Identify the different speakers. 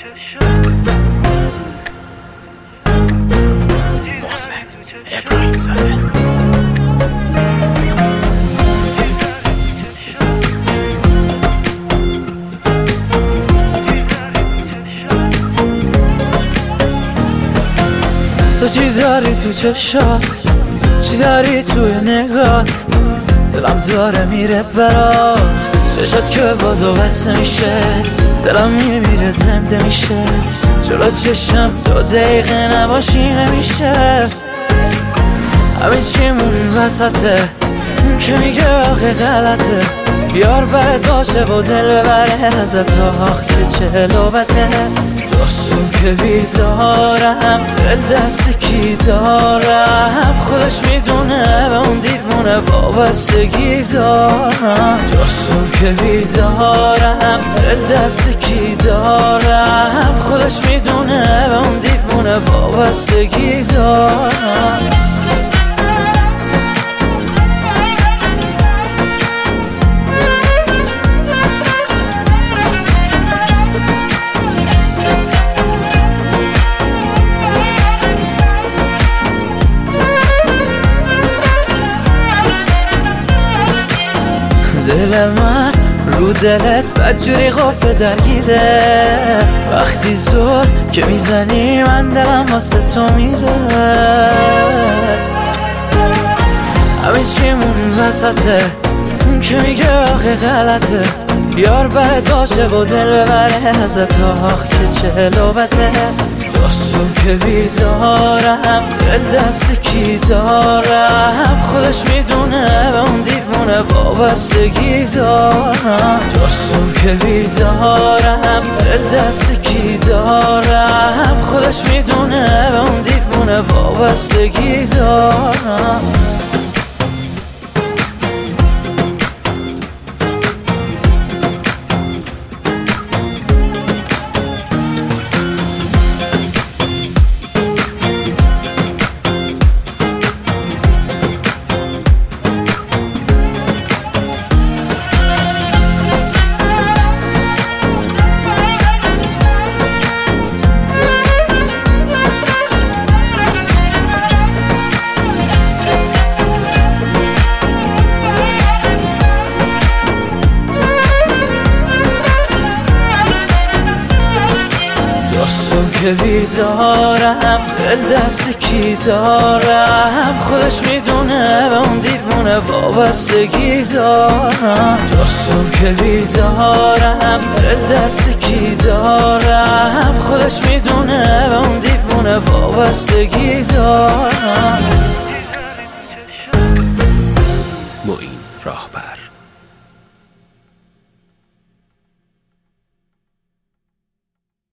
Speaker 1: محسن ابراهیم زاده.
Speaker 2: تو چی داری تو چشات، چی داری توی نگات، دلم داره میره برات، چشات که بازو بسته میشه، دلم میمیره زنده میشه، جلو چشم 2 دقیقه نباشی نمیشه. همه چیمون وسطه، اون که میگه آخه غلطه، بیار برد باشه و دل ببره ازت، آخ که چه لوبته. دستون که بیدارم، دل دست کی دارم، خودش میدونه به اون دیوونه وابستگی دارم. دستون که بیدارم، دل دست کی دارم، خودش میدونه به اون دیوونه وابستگی دارم. دل من رو دلت بدجوری قفل درگیره، وقتی زور که میزنی من دلم واسه تو میره. همه چیمون وسطه، اون که میگه آخه غلطه، بیار برد باشه و دل ببره ازت، آخ که چه لوبته. دستون که بیدارم، دل دست کی دارم، خودش میدونه به اون دیوونه وابستگی دارم. دستون که بیدارم، دل دست کی دارم، خودش میدونه به اون دیوونه وابستگی دارم. که بیدارم، دل دست کی دارم، خودش میدونه به اون دیوونه وابستگی دارم. جاسم که بیدارم، دل دست کی دارم، خودش میدونه به اون دیوونه وابستگی دارم.
Speaker 1: معین راهبر.